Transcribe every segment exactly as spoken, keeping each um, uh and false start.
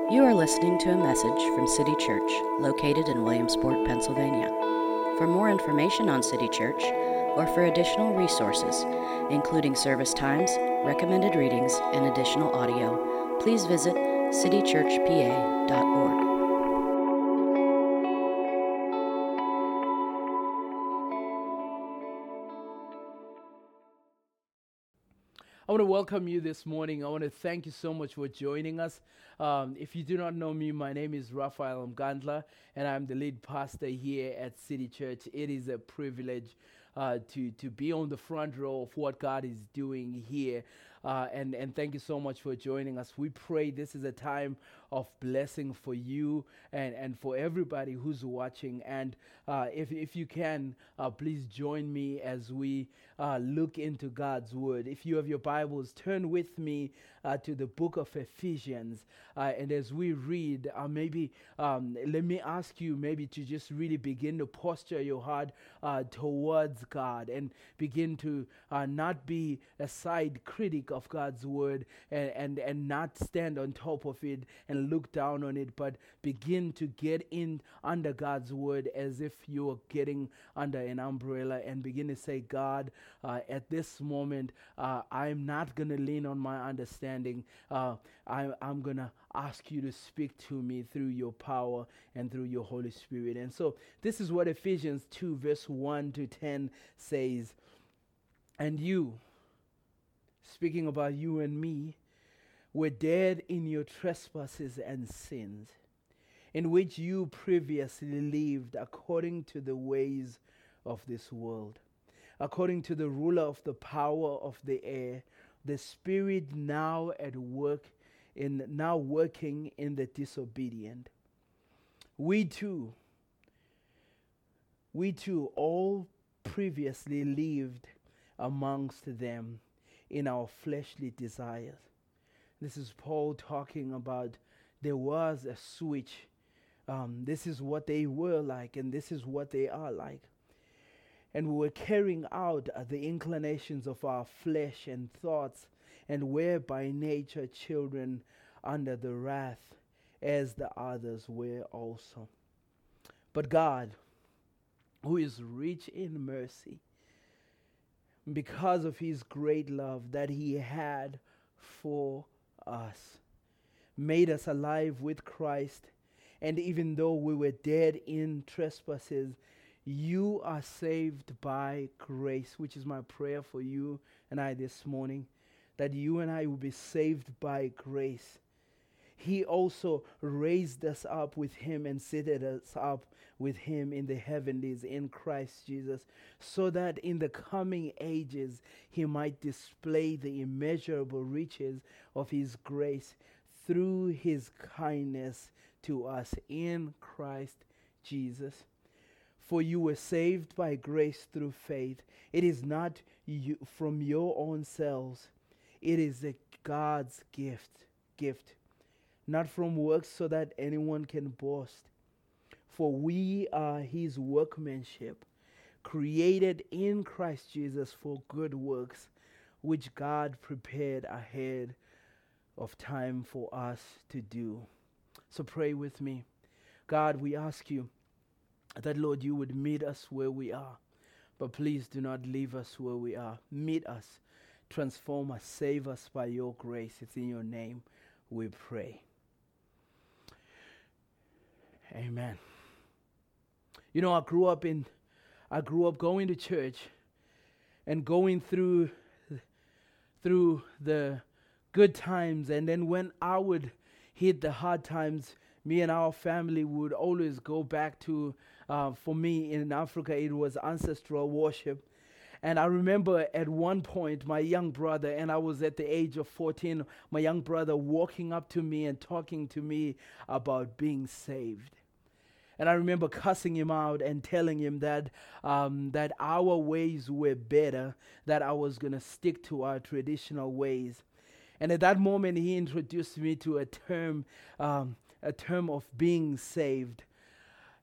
You are listening to a message from City Church, located in Williamsport, Pennsylvania. For more information on City Church, or for additional resources, including service times, recommended readings, and additional audio, please visit city church p a dot org. I want to welcome you this morning. I want to thank you so much for joining us. Um, if you do not know me, my name is Raphael Mgandla, and I'm the lead pastor here at City Church. It is a privilege uh, to, to be on the front row of what God is doing here. Uh, and, and thank you so much for joining us. We pray this is a time of blessing for you and, and for everybody who's watching. And uh, if, if you can, uh, please join me as we uh, look into God's Word. If you have your Bibles, turn with me uh, to the book of Ephesians. Uh, and as we read, uh, maybe um, let me ask you maybe to just really begin to posture your heart uh, towards God and begin to uh, not be a side critic of God's Word and, and, and not stand on top of it and look down on it, but begin to get in under God's Word as if you are getting under an umbrella and begin to say, God, uh, at this moment, uh, I'm not going to lean on my understanding. Uh, I, I'm going to ask you to speak to me through your power and through your Holy Spirit. And so this is what Ephesians two verse one to ten says. And you, speaking about you and me, were dead in your trespasses and sins, in which you previously lived according to the ways of this world, according to the ruler of the power of the air, the spirit now at work in now working in the disobedient. We too, we too all previously lived amongst them in our fleshly desires. This is Paul talking about there was a switch. Um, this is what they were like, and this is what they are like. And we were carrying out uh, the inclinations of our flesh and thoughts, and were by nature children under the wrath, as the others were also. But God, who is rich in mercy, because of his great love that he had for us, made us alive with Christ. And even though we were dead in trespasses, you are saved by grace, which is my prayer for you and I this morning, that you and I will be saved by grace. He also raised us up with him and seated us up with him in the heavenlies in Christ Jesus, so that in the coming ages he might display the immeasurable riches of his grace through his kindness to us in Christ Jesus. For you were saved by grace through faith. It is not you from your own selves. It is a God's gift, gift, not from works so that anyone can boast. For we are his workmanship, created in Christ Jesus for good works, which God prepared ahead of time for us to do. So pray with me. God, we ask you that, Lord, you would meet us where we are, but please do not leave us where we are. Meet us, transform us, save us by your grace. It's in your name we pray. Amen. You know, I grew up in, I grew up going to church and going through, through the good times, and then when I would hit the hard times, me and our family would always go back to, uh, for me in Africa, it was ancestral worship. And I remember at one point, my young brother, and I was at the age of fourteen, my young brother walking up to me and talking to me about being saved. And I remember cussing him out and telling him that um, that our ways were better, that I was going to stick to our traditional ways. And at that moment, he introduced me to a term, um, a term of being saved.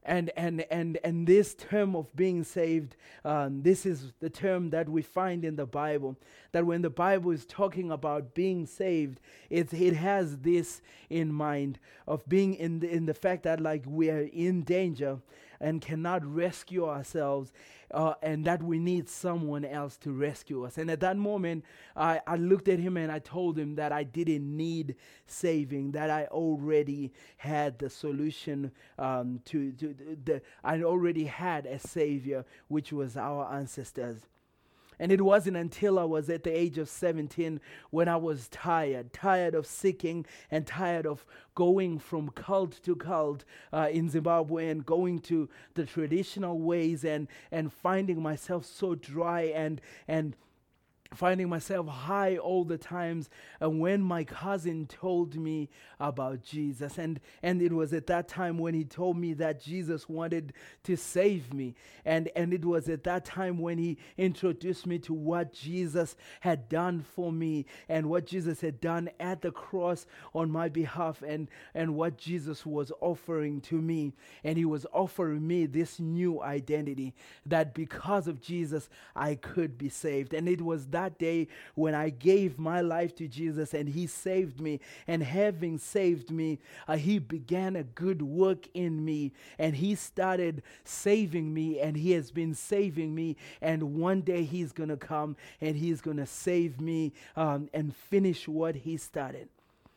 And and and and this term of being saved, um, this is the term that we find in the Bible. That when the Bible is talking about being saved, it it has this in mind of being in the, in the fact that like we are in danger and cannot rescue ourselves, uh, and that we need someone else to rescue us. And at that moment, I, I looked at him and I told him that I didn't need saving, that I already had the solution um, to, to the, the, I already had a savior, which was our ancestors. And it wasn't until I was at the age of seventeen when I was tired, tired of seeking and tired of going from cult to cult uh, in Zimbabwe and going to the traditional ways and, and finding myself so dry and and finding myself high all the times. And when my cousin told me about Jesus, and and it was at that time when he told me that Jesus wanted to save me, and and it was at that time when he introduced me to what Jesus had done for me and what Jesus had done at the cross on my behalf, and and what Jesus was offering to me. And he was offering me this new identity, that because of Jesus I could be saved. And it was that that day when I gave my life to Jesus and he saved me. And having saved me, uh, he began a good work in me, and he started saving me, and he has been saving me. And one day he's going to come and he's going to save me um, and finish what he started.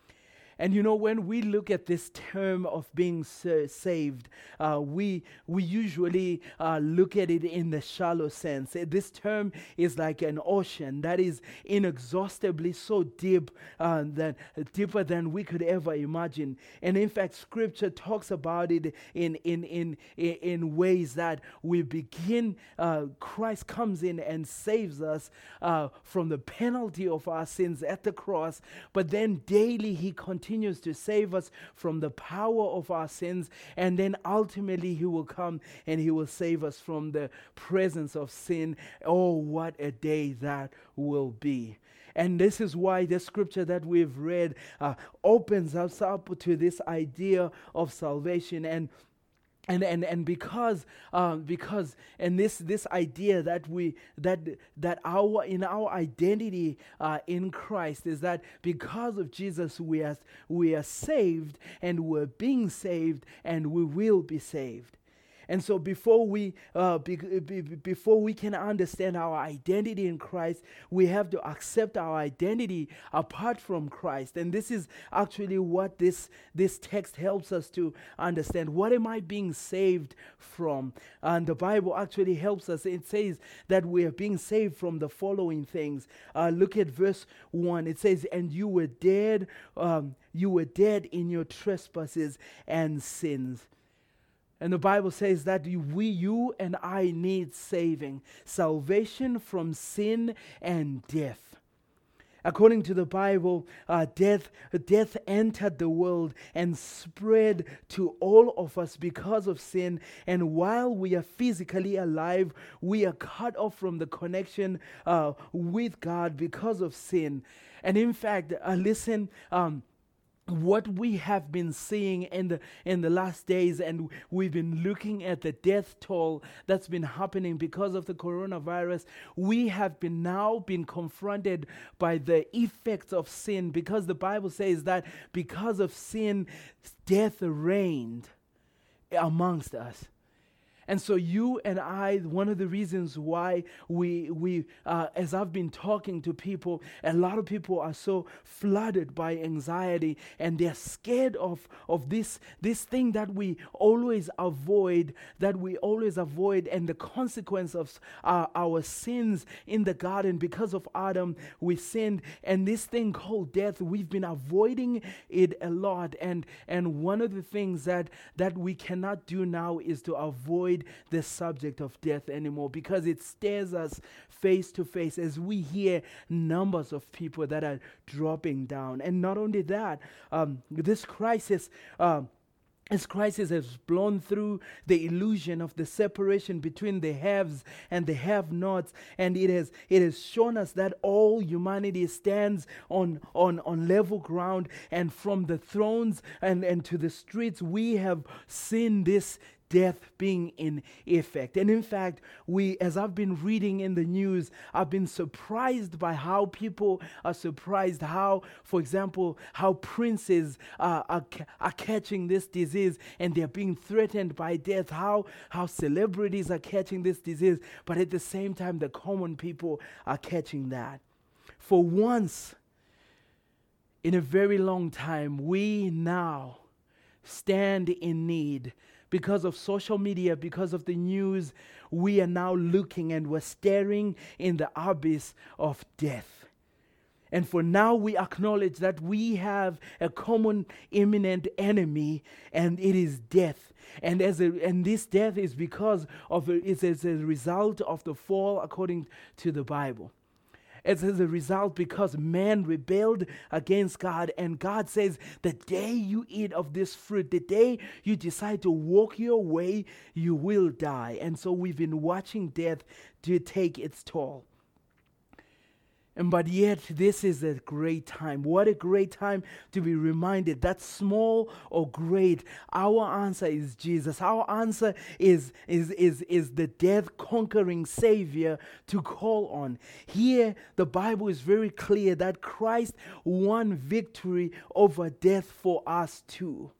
And you know, when we look at this term of being sa- saved, uh, we we usually uh, look at it in the shallow sense. Uh, This term is like an ocean that is inexhaustibly so deep, uh, that deeper than we could ever imagine. And in fact, Scripture talks about it in in in in, in ways that we begin. Uh, Christ comes in and saves us uh, from the penalty of our sins at the cross, but then daily he continues continues to save us from the power of our sins, and then ultimately he will come and he will save us from the presence of sin. Oh, what a day that will be. And this is why the scripture that we've read uh, opens us up to this idea of salvation. And And and and because um, because and this this idea that we that that our in our identity uh, in Christ is that because of Jesus we are we are saved, and we're being saved, and we will be saved. And so before we uh, be, be, before we can understand our identity in Christ, we have to accept our identity apart from Christ. And this is actually what this, this text helps us to understand. What am I being saved from? And the Bible actually helps us. It says that we are being saved from the following things. Uh, look at verse one. It says, and you were dead, um, you were dead in your trespasses and sins. And the Bible says that we, you and I need saving, salvation from sin and death. According to the Bible, uh, death, death entered the world and spread to all of us because of sin. And while we are physically alive, we are cut off from the connection uh, with God because of sin. And in fact, uh, listen, um, what we have been seeing in the in the last days, and we've been looking at the death toll that's been happening because of the coronavirus, we have been now been confronted by the effects of sin, because the Bible says that because of sin, death reigned amongst us. And so you and I, one of the reasons why we, we uh, as I've been talking to people, a lot of people are so flooded by anxiety, and they're scared of, of this, this thing that we always avoid, that we always avoid, and the consequence of uh, our sins in the garden. Because of Adam, we sinned, and this thing called death, we've been avoiding it a lot. And, and one of the things that, that we cannot do now is to avoid the subject of death anymore, because it stares us face to face as we hear numbers of people that are dropping down. And not only that, um, this crisis uh, This crisis has blown through the illusion of the separation between the haves and the have-nots, and it has it has shown us that all humanity stands on on, on level ground, and from the thrones and, and to the streets we have seen this death being in effect. And in fact, we, as I've been reading in the news, I've been surprised by how people are surprised how, for example, how princes uh, are, ca- are catching this disease and they're being threatened by death, how, how celebrities are catching this disease, but at the same time, the common people are catching that. For once in a very long time, we now stand in need. Because of social media, because of the news, we are now looking and we're staring in the abyss of death. And for now, we acknowledge that we have a common imminent enemy, and it is death. And as a, and this death is because of a, it's as a result of the fall, according to the Bible. It's as a result because man rebelled against God, and God says, the day you eat of this fruit, the day you decide to walk your way, you will die. And so we've been watching death to take its toll. And but yet, this is a great time. What a great time to be reminded that small or great, our answer is Jesus. Our answer is, is, is, is the death-conquering Savior to call on. Here, the Bible is very clear that Christ won victory over death for us too.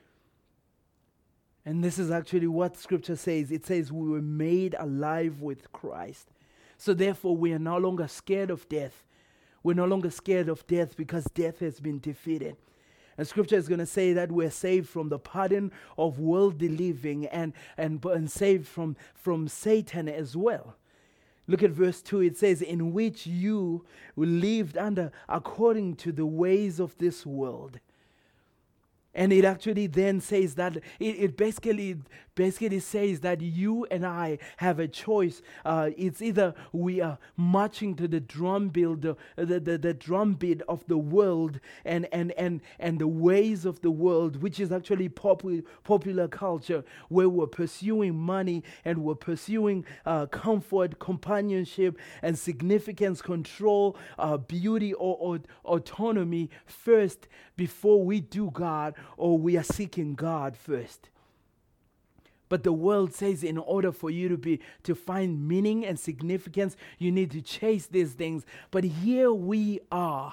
And this is actually what Scripture says. It says we were made alive with Christ. So therefore, we are no longer scared of death. We're no longer scared of death because death has been defeated. And Scripture is going to say that we're saved from the pardon of worldly living and, and, and saved from, from Satan as well. Look at verse two. It says, in which you lived under according to the ways of this world. And it actually then says that, it, it basically basically says that you and I have a choice. Uh, it's either we are marching to the drum beat, the, the, the, the drum beat of the world and, and, and, and the ways of the world, which is actually popu- popular culture, where we're pursuing money and we're pursuing uh, comfort, companionship, and significance, control, uh, beauty, or, or autonomy first before we do God, or we are seeking God first. But the world says in order for you to be to find meaning and significance, you need to chase these things. But here we are.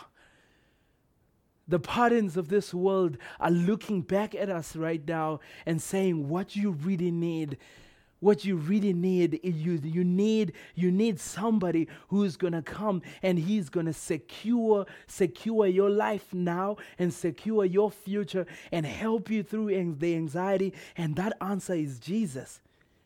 The patterns of this world are looking back at us right now and saying, what you really need, what you really need, you, you need you need somebody who's going to come and he's going to secure, secure your life now and secure your future and help you through an- the anxiety. And that answer is Jesus.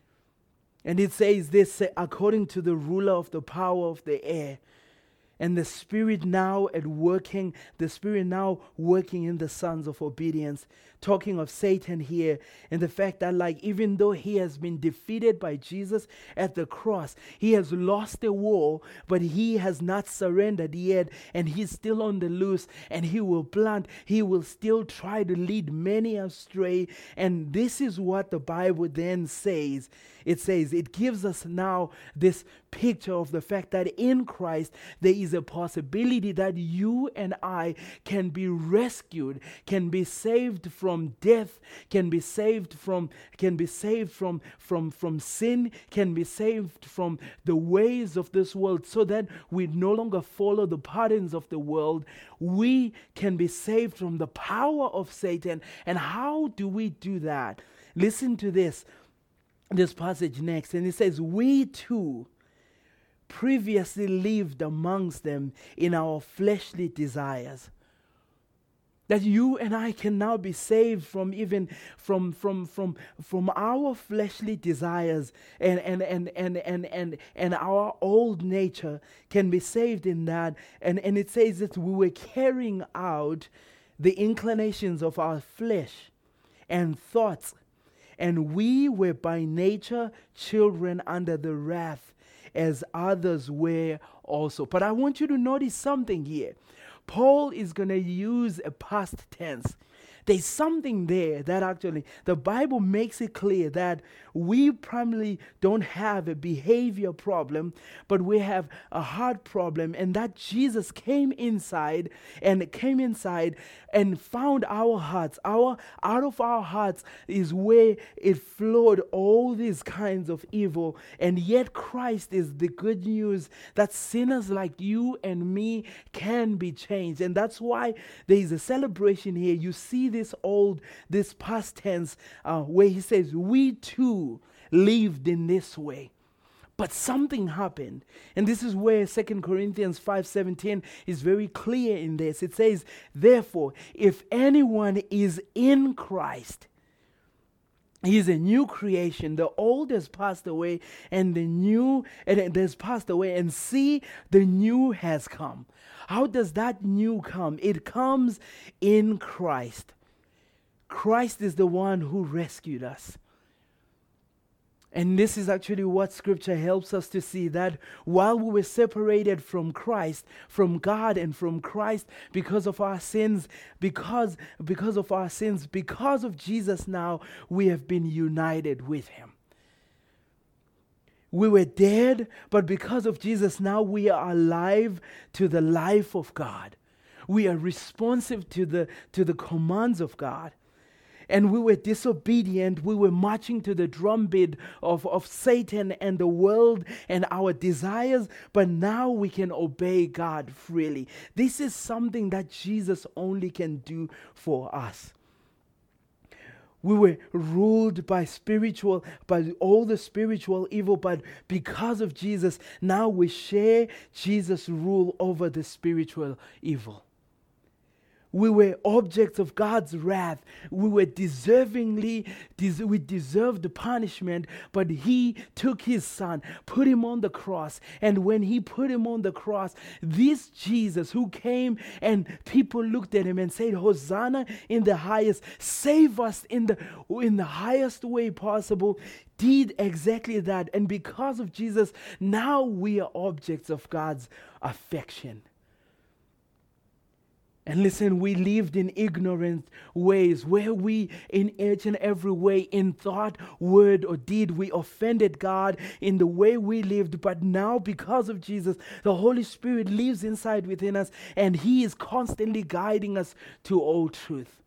And it says this, according to the ruler of the power of the air, and the Spirit now at working, the Spirit now working in the sons of obedience. Talking of Satan here, and the fact that like even though he has been defeated by Jesus at the cross, he has lost the war, but he has not surrendered yet, and he's still on the loose, and he will plant, he will still try to lead many astray. And this is what the Bible then says. It says, it gives us now this picture of the fact that in Christ there is a possibility that you and I can be rescued, can be saved from death, can be saved from can be saved from from from sin, can be saved from the ways of this world, so that we no longer follow the patterns of the world. We can be saved from the power of Satan. And how do we do that? Listen to this. This passage next, and it says, we too previously lived amongst them in our fleshly desires. That you and I can now be saved from even from from from from our fleshly desires, and and and and and and, and our old nature can be saved in that. And, and it says that we were carrying out the inclinations of our flesh and thoughts. And we were by nature children under the wrath, as others were also. But I want you to notice something here. Paul is going to use a past tense. There's something there that actually the Bible makes it clear that we primarily don't have a behavior problem, but we have a heart problem, and that Jesus came inside and came inside and found our hearts. Our out of our hearts is where it flowed all these kinds of evil, and yet Christ is the good news that sinners like you and me can be changed. And that's why there is a celebration here. You see this old, this past tense uh, where he says, we too lived in this way. But something happened. And this is where Second Corinthians five seventeen is very clear in this. It says, therefore, if anyone is in Christ, he is a new creation. The old has passed away and the new and it has passed away. And see, the new has come. How does that new come? It comes in Christ. Christ is the one who rescued us. And this is actually what Scripture helps us to see, that while we were separated from Christ, from God and from Christ because of our sins, because, because of our sins, because of Jesus now, we have been united with Him. We were dead, but because of Jesus now we are alive to the life of God. We are responsive to the, to the commands of God. And we were disobedient. We were marching to the drumbeat of, of Satan and the world and our desires. But now we can obey God freely. This is something that Jesus only can do for us. We were ruled by spiritual, by all the spiritual evil. But because of Jesus, now we share Jesus' rule over the spiritual evil. We were objects of God's wrath. We were deservingly, des- we deserved the punishment, but He took His Son, put Him on the cross. And when He put Him on the cross, this Jesus who came and people looked at Him and said, Hosanna in the highest, save us in the, in the highest way possible, did exactly that. And because of Jesus, now we are objects of God's affection. And listen, we lived in ignorant ways where we, in each and every way, in thought, word, or deed, we offended God in the way we lived. But now, because of Jesus, the Holy Spirit lives inside within us, and He is constantly guiding us to all truth.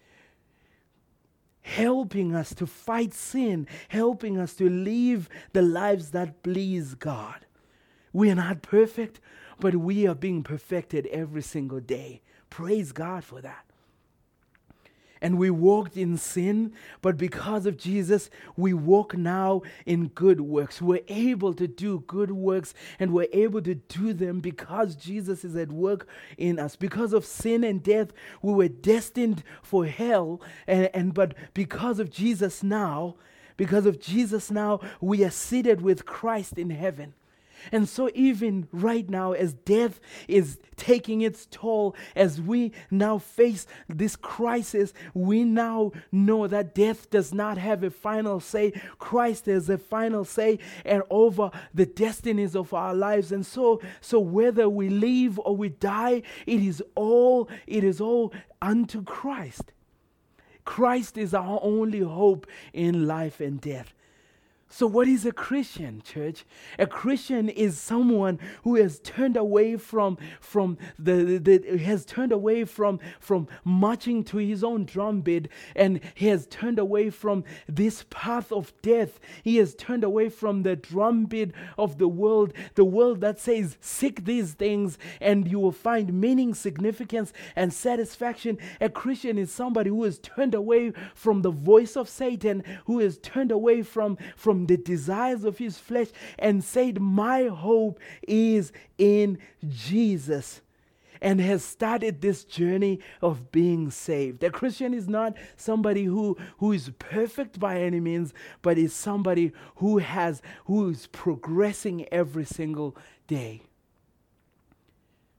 Helping us to fight sin, helping us to live the lives that please God. We are not perfect, but we are being perfected every single day. Praise God for that. And we walked in sin, but because of Jesus, we walk now in good works. We're able to do good works, and we're able to do them because Jesus is at work in us. Because of sin and death, we were destined for hell, and, and but because of Jesus now, because of Jesus now, we are seated with Christ in heaven. And so even right now, as death is taking its toll, as we now face this crisis, we now know that death does not have a final say. Christ has a final say and over the destinies of our lives. And so, so whether we live or we die, it is all, it is all unto Christ. Christ is our only hope in life and death. So what is a Christian, church? A Christian is someone who has turned away from, from the, the, the has turned away from, from marching to his own drumbeat, and he has turned away from this path of death. He has turned away from the drumbeat of the world, the world that says, seek these things and you will find meaning, significance, and satisfaction. A Christian is somebody who has turned away from the voice of Satan, who has turned away from, from the desires of his flesh and said, my hope is in Jesus, and has started this journey of being saved. A Christian is not somebody who, who is perfect by any means, but is somebody who has who is progressing every single day.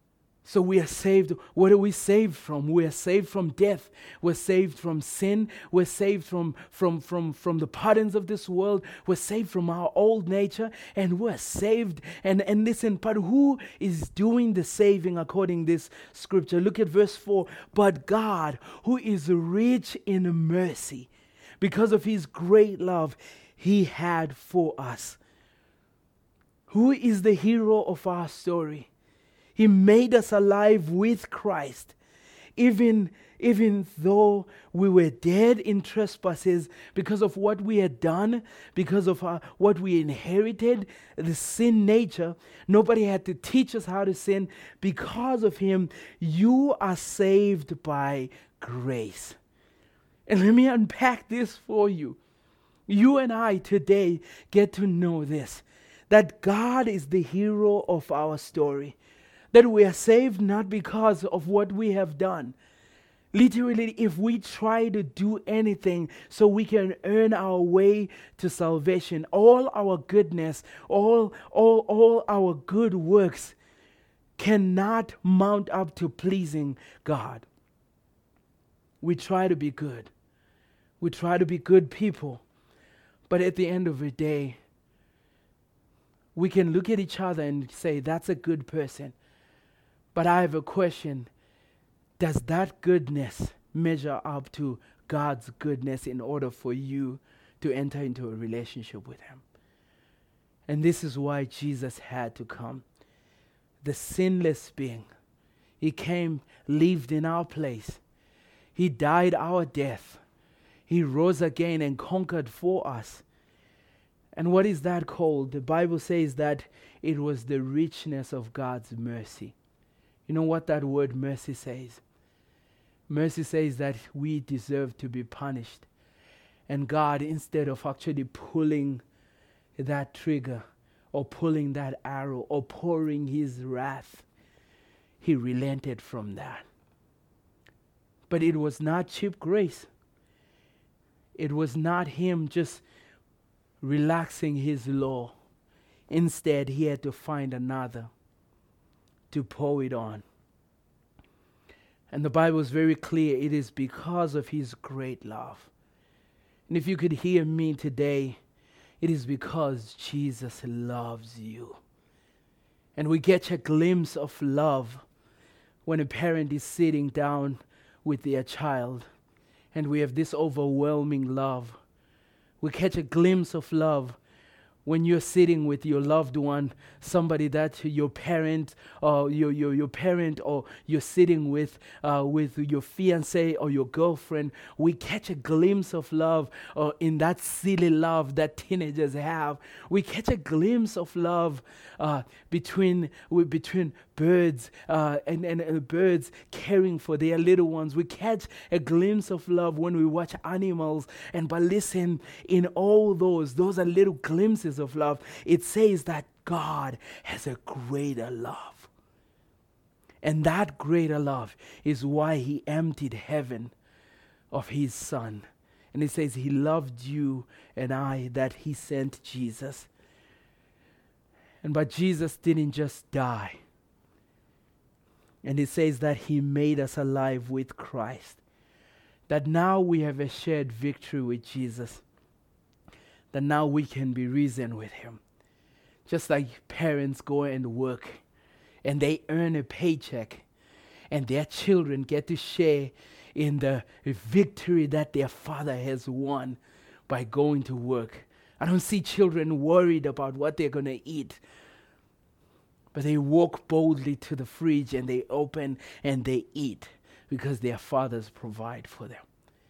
So we are saved. What are we saved from? We are saved from death. We're saved from sin. We're saved from, from, from, from the patterns of this world. We're saved from our old nature. And we're saved. And, and listen, but who is doing the saving according to this scripture? Look at verse four. But God, who is rich in mercy, because of his great love he had for us. Who is the hero of our story? He made us alive with Christ, even, even though we were dead in trespasses because of what we had done, because of our, what we inherited, the sin nature. Nobody had to teach us how to sin. Because of him, you are saved by grace. And let me unpack this for you. You and I today get to know this, that God is the hero of our story. That we are saved not because of what we have done. Literally, if we try to do anything so we can earn our way to salvation, all our goodness, all, all, all our good works cannot mount up to pleasing God. We try to be good. We try to be good people. But at the end of the day, we can look at each other and say, that's a good person. But I have a question. Does that goodness measure up to God's goodness in order for you to enter into a relationship with him? And this is why Jesus had to come. The sinless being. He came, lived in our place. He died our death. He rose again and conquered for us. And what is that called? The Bible says that it was the richness of God's mercy. You know what that word mercy says? Mercy says that we deserve to be punished. And God, instead of actually pulling that trigger or pulling that arrow or pouring his wrath, he relented from that. But it was not cheap grace. It was not him just relaxing his law. Instead, he had to find another to pour it on. And the Bible is very clear. It is because of his great love. And if you could hear me today, it is because Jesus loves you. And we get a glimpse of love when a parent is sitting down with their child. And we have this overwhelming love. We catch a glimpse of love when you're sitting with your loved one, somebody that your parent or your your, your parent or you're sitting with uh, with your fiancé or your girlfriend. We catch a glimpse of love uh, in that silly love that teenagers have. We catch a glimpse of love uh, between uh, between birds uh, and, and uh, birds caring for their little ones. We catch a glimpse of love when we watch animals. And but listen, in all those, those are little glimpses of love. It says that God has a greater love. And that greater love is why he emptied heaven of his son. And it says he loved you and I, that he sent Jesus. And but Jesus didn't just die. And it says that he made us alive with Christ. That now we have a shared victory with Jesus. That now we can be risen with him. Just like parents go and work and they earn a paycheck and their children get to share in the victory that their father has won by going to work. I don't see children worried about what they're going to eat. But they walk boldly to the fridge and they open and they eat because their fathers provide for them.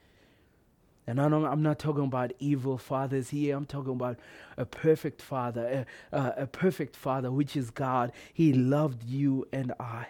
And I don't, I'm not talking about evil fathers here. I'm talking about a perfect father, a, a, a perfect father, which is God. He loved you and I.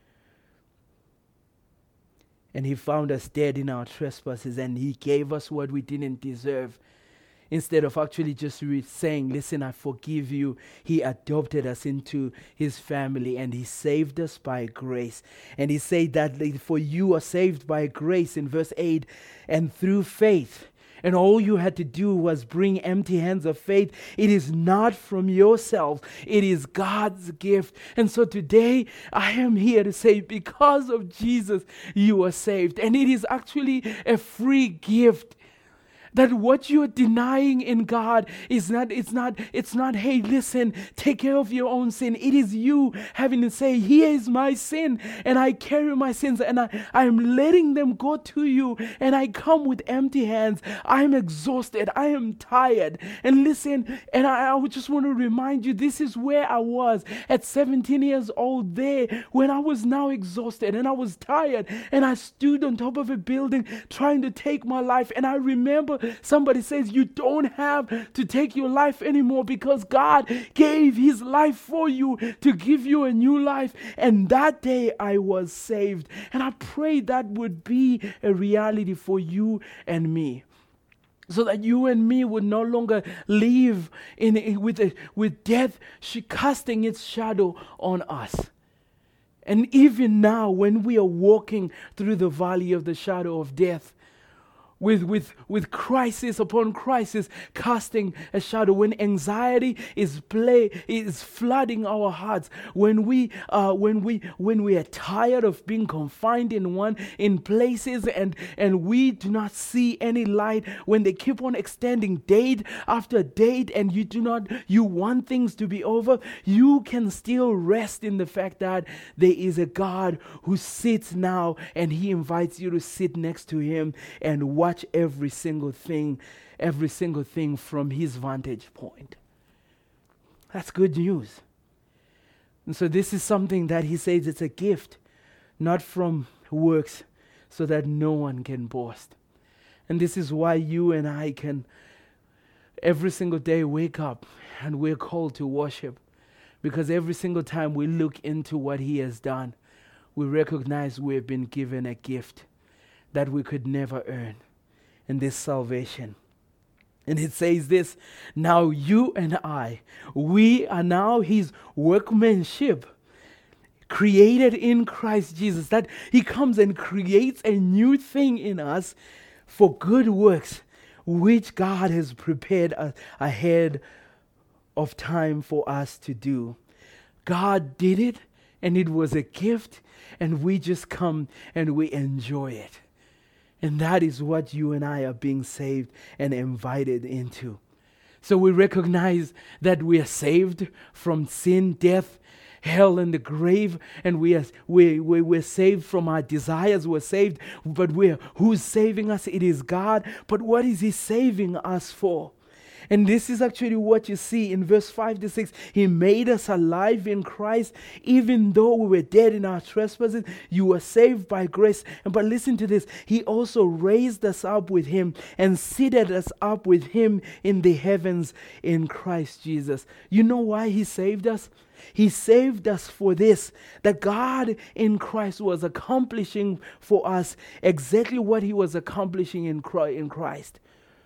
And he found us dead in our trespasses, and he gave us what we didn't deserve. Instead of actually just re- saying, listen, I forgive you, he adopted us into his family and he saved us by grace. And he said that for you are saved by grace in verse eight and through faith. and all you had to do was bring empty hands of faith. It is not from yourself. It is God's gift. And so today I am here to say, because of Jesus, you are saved. And it is actually a free gift. That what you're denying in God is not, it's not, it's not, hey, listen, take care of your own sin. It is you having to say, here is my sin, and I carry my sins, and I, I am letting them go to you, and I come with empty hands. I am exhausted. I am tired. And listen, and I, I would just want to remind you, this is where I was at seventeen years old there, when I was now exhausted, and I was tired, and I stood on top of a building trying to take my life, and I remember somebody says, you don't have to take your life anymore because God gave his life for you to give you a new life. And that day I was saved. And I pray that would be a reality for you and me. So that you and me would no longer live in, in with, a, with death she casting its shadow on us. And even now, when we are walking through the valley of the shadow of death, With, with, with crisis upon crisis casting a shadow, when anxiety is play is flooding our hearts, when we uh, when we when we are tired of being confined in one in places and and we do not see any light, when they keep on extending date after date and you do not you want things to be over, you can still rest in the fact that there is a God who sits now and he invites you to sit next to him and watch Watch every single thing, every single thing from his vantage point. That's good news. And so this is something that he says it's a gift, not from works, so that no one can boast. And this is why you and I can every single day wake up and we're called to worship. Because every single time we look into what he has done, we recognize we have been given a gift that we could never earn. In this salvation. And it says this, now you and I, we are now his workmanship, created in Christ Jesus, that he comes and creates a new thing in us for good works, which God has prepared a- ahead of time for us to do. God did it, and it was a gift, and we just come and we enjoy it. And that is what you and I are being saved and invited into. So we recognize that we are saved from sin, death, hell, and the grave. And we are we, we, we're saved from our desires. We're saved, but we're who's saving us? It is God. But what is he saving us for? And this is actually what you see in verse five to six. He made us alive in Christ, even though we were dead in our trespasses. You were saved by grace. And but listen to this. He also raised us up with him and seated us up with him in the heavens in Christ Jesus. You know why he saved us? He saved us for this, that God in Christ was accomplishing for us exactly what he was accomplishing in Christ.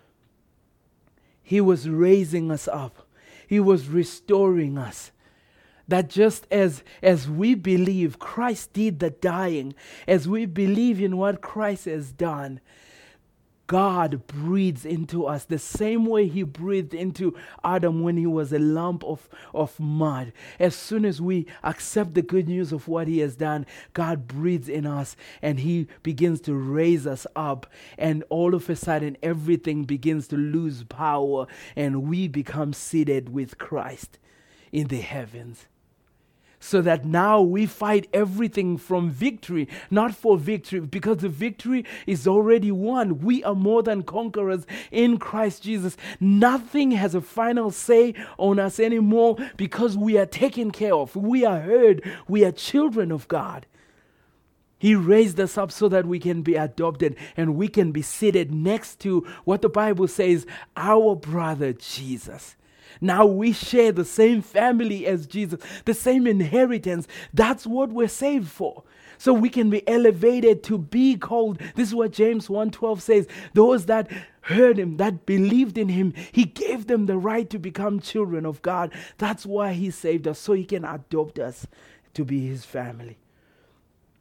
He was raising us up. He was restoring us. That just as, as we believe Christ did the dying, as we believe in what Christ has done, God breathes into us the same way he breathed into Adam when he was a lump of, of mud. As soon as we accept the good news of what he has done, God breathes in us and he begins to raise us up. And all of a sudden, everything begins to lose power and we become seated with Christ in the heavens. So that now we fight everything from victory, not for victory, because the victory is already won. We are more than conquerors in Christ Jesus. Nothing has a final say on us anymore because we are taken care of. We are heard. We are children of God. He raised us up so that we can be adopted and we can be seated next to what the Bible says, our brother Jesus. Now we share the same family as Jesus, the same inheritance. That's what we're saved for. So we can be elevated to be called. This is what James one twelve says. Those that heard him, that believed in him, he gave them the right to become children of God. That's why he saved us, so he can adopt us to be his family.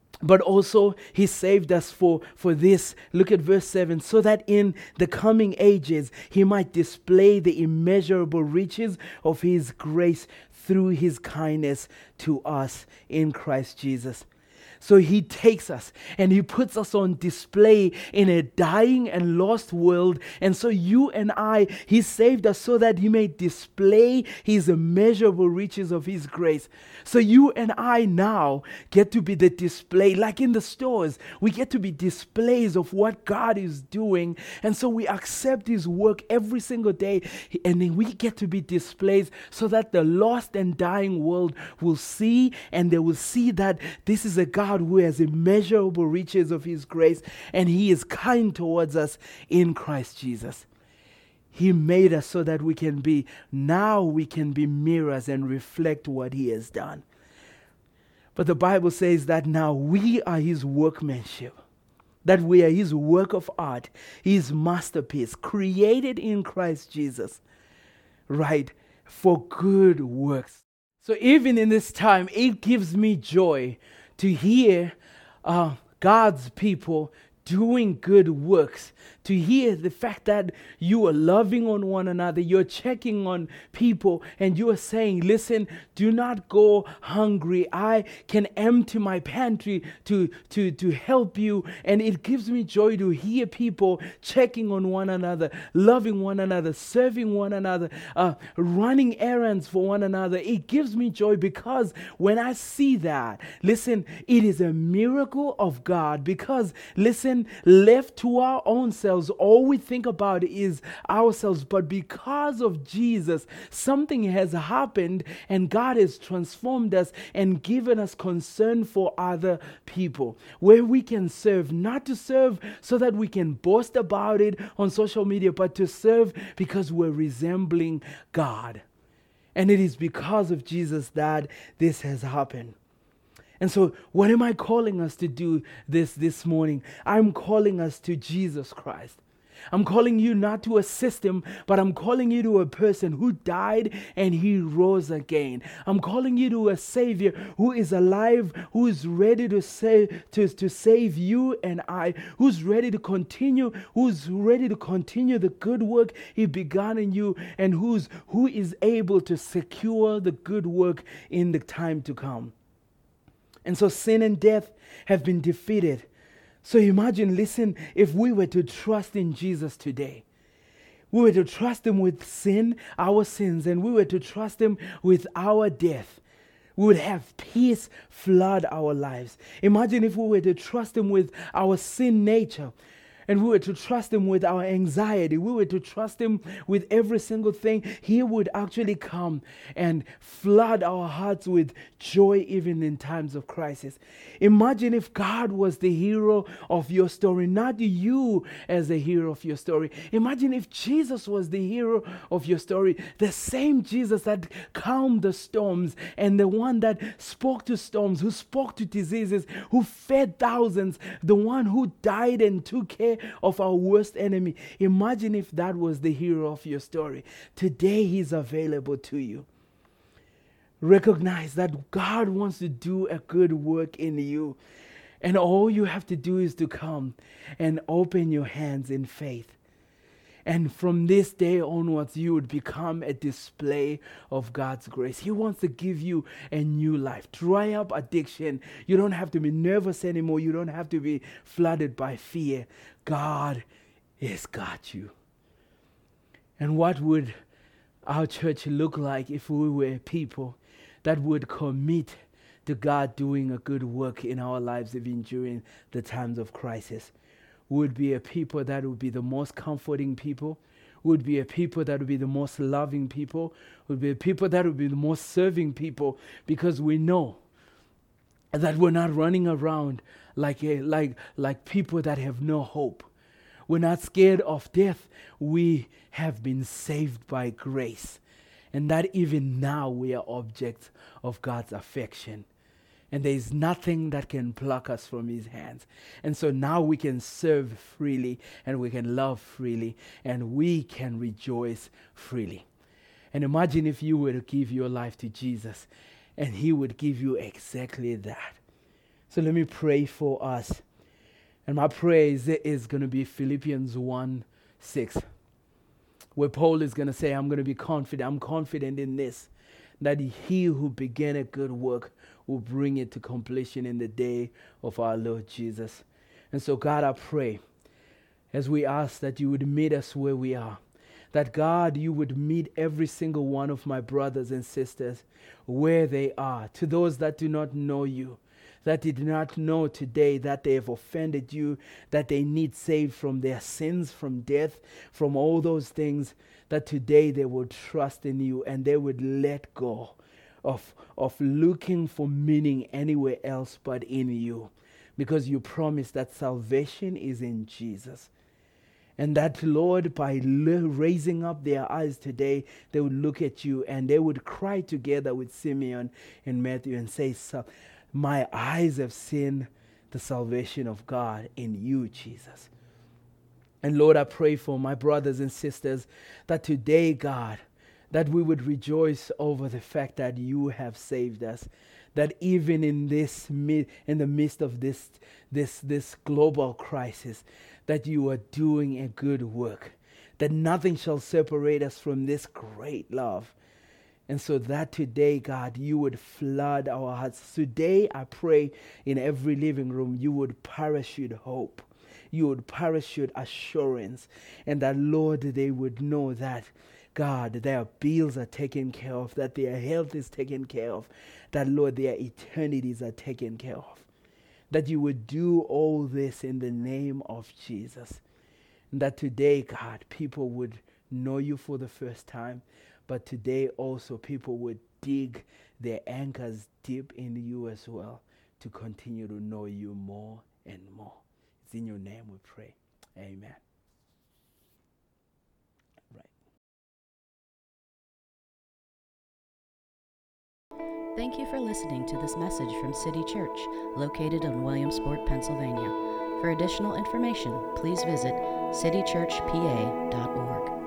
But also he saved us for, for this. Look at verse seven. So that in the coming ages he might display the immeasurable riches of his grace through his kindness to us in Christ Jesus. So he takes us and he puts us on display in a dying and lost world. And so you and I, he saved us so that he may display his immeasurable riches of his grace. So you and I now get to be the display, like in the stores, we get to be displays of what God is doing. And so we accept his work every single day. And then we get to be displays so that the lost and dying world will see, and they will see that this is a God who has immeasurable riches of his grace, and he is kind towards us in Christ Jesus. He made us so that we can be, now we can be mirrors and reflect what he has done. But the Bible says that now we are his workmanship, that we are his work of art, his masterpiece, created in Christ Jesus, right, for good works. So even in this time, it gives me joy to hear uh, God's people doing good works, to hear the fact that you are loving on one another, you're checking on people, and you are saying, listen, do not go hungry. I can empty my pantry to, to, to help you. And it gives me joy to hear people checking on one another, loving one another, serving one another, uh, running errands for one another. It gives me joy because when I see that, listen, it is a miracle of God because, listen, left to our own selves, all we think about is ourselves. But because of Jesus, something has happened and God has transformed us and given us concern for other people, where we can serve, not to serve so that we can boast about it on social media, but to serve because we're resembling God. And it is because of Jesus that this has happened. And so what am I calling us to do this this morning? I'm calling us to Jesus Christ. I'm calling you not to a system, but I'm calling you to a person who died and he rose again. I'm calling you to a Savior who is alive, who is ready to save, to, to save you and I, who's ready to continue, who's ready to continue the good work he began in you, and who's who is able to secure the good work in the time to come. And so sin and death have been defeated. So imagine, listen, if we were to trust in Jesus today, we were to trust him with sin, our sins, and we were to trust him with our death, we would have peace flood our lives. Imagine if we were to trust him with our sin nature, and we were to trust him with our anxiety, we were to trust him with every single thing, he would actually come and flood our hearts with joy even in times of crisis. Imagine if God was the hero of your story, not you as the hero of your story. Imagine if Jesus was the hero of your story, the same Jesus that calmed the storms and the one that spoke to storms, who spoke to diseases, who fed thousands, the one who died and took care of our worst enemy. Imagine if that was the hero of your story. Today he's available to you. Recognize that God wants to do a good work in you. And all you have to do is to come and open your hands in faith. And from this day onwards, you would become a display of God's grace. He wants to give you a new life. Dry up addiction. You don't have to be nervous anymore. You don't have to be flooded by fear. God has got you. And what would our church look like if we were people that would commit to God doing a good work in our lives even during the times of crisis? Would be a people that would be the most comforting people, would be a people that would be the most loving people, would be a people that would be the most serving people, because we know that we're not running around like a, like like people that have no hope. We're not scared of death. We have been saved by grace, and that even now we are objects of God's affection. And there is nothing that can pluck us from his hands. And so now we can serve freely, and we can love freely, and we can rejoice freely. And imagine if you were to give your life to Jesus, and he would give you exactly that. So let me pray for us. And my prayer is, is going to be Philippians one six, where Paul is going to say, I'm going to be confident. I'm confident in this, that he who began a good work will bring it to completion in the day of our Lord Jesus. And so, God, I pray, as we ask that you would meet us where we are, that, God, you would meet every single one of my brothers and sisters where they are. To those that do not know you, that did not know today that they have offended you, that they need saved from their sins, from death, from all those things, that today they would trust in you and they would let go of, of looking for meaning anywhere else but in you, because you promised that salvation is in Jesus. And that, Lord, by raising up their eyes today, they would look at you and they would cry together with Simeon and Matthew and say, my eyes have seen the salvation of God in you, Jesus. And Lord, I pray for my brothers and sisters that today, God, that we would rejoice over the fact that you have saved us. That even in this, in the midst of this, this, this global crisis, that you are doing a good work. That nothing shall separate us from this great love. And so that today, God, you would flood our hearts. Today, I pray in every living room, you would parachute hope. You would parachute assurance. And that, Lord, they would know that, God, their bills are taken care of, that their health is taken care of, that, Lord, their eternities are taken care of. That you would do all this in the name of Jesus. And that today, God, people would know you for the first time. But today also people would dig their anchors deep in you as well to continue to know you more and more. It's in your name we pray. Amen. Right. Thank you for listening to this message from City Church, located in Williamsport, Pennsylvania. For additional information, please visit city church p a dot org.